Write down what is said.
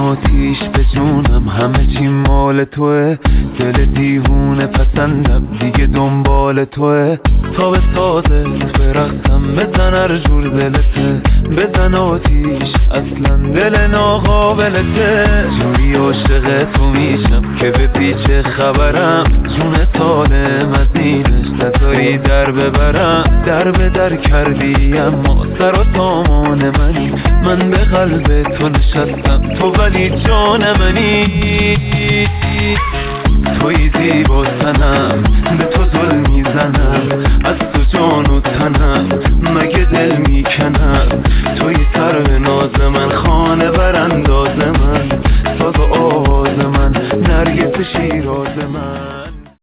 آتیش به جونم، همه چی مال توه، دل دیوونه پسندم دیگه دنبال توه. تا به سازت برقصم بزن هر جور دلته، بزن آتیش اصلا دل ناقابلته. جوری عاشق تو میشم که به پیچ خبرم، جون سالم از اینش نذاری در ببرم. در به در کردی اما سر و سامان منی، من به قلب تو نشستم تو ولی جان منی. توی زیبا سنم به تو ظلم میزنم،